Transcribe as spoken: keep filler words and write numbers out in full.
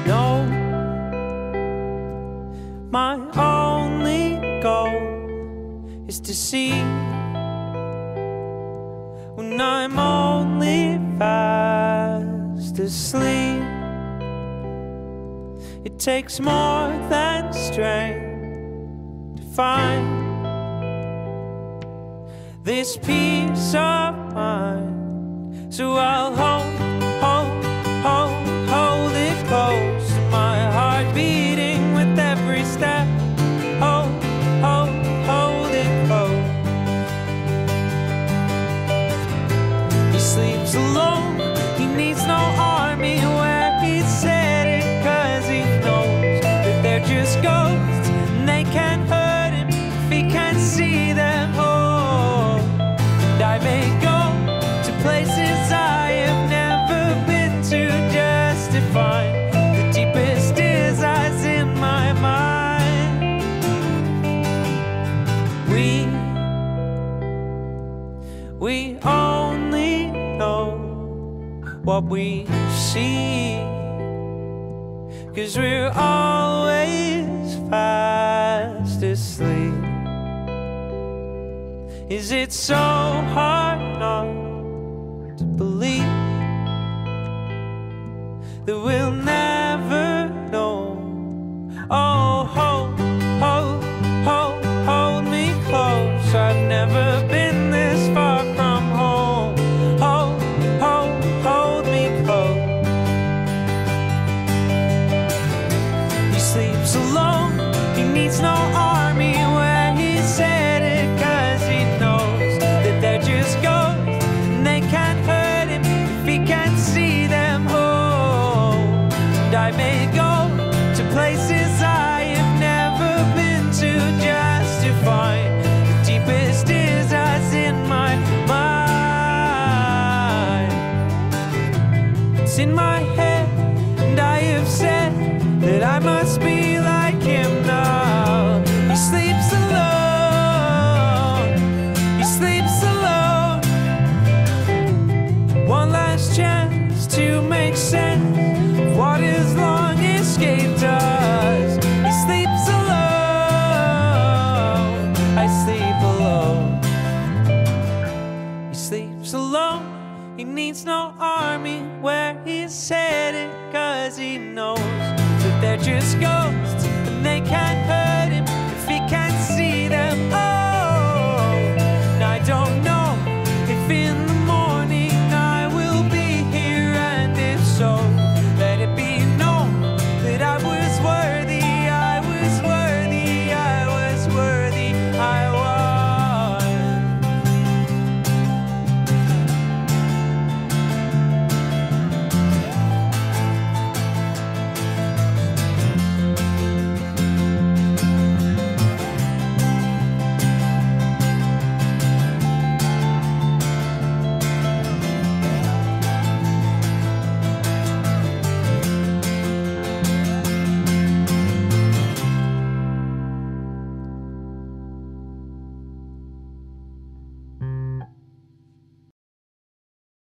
know my only goal is to see when I'm only fast asleep. It takes more than strength to find this peace of mind, so I'll hold, hold, hold, hold it close to my heart beating with every step. Hold, hold, hold it close. He sleeps alone, he needs no army where he's set it, cause he knows that they're just ghosts and they can't hurt him if he can't see them. Oh, and I may go to places I have never been to just to find the deepest desires in my mind. We, we only know what we see, cause we're always fast asleep. Is it so hard not to believe that we'll never know? Oh, hold, hold, hold, hold me close. I've never been this far from home. Hold, hold, hold me close. He sleeps alone, he needs no army where he's set it, cause he knows that they're just ghosts and they can't hurt him if he can't see them. Oh, and I may go to places I have never been to just to find the deepest desires in my mind. It's in my head, and I have said that I must be like him now. He sleeps alone, he sleeps alone. One last chance to make sense of what his long escape does. He sleeps alone, I sleep alone. He sleeps alone, he needs no army where he's headed, cause he knows that they're just ghosts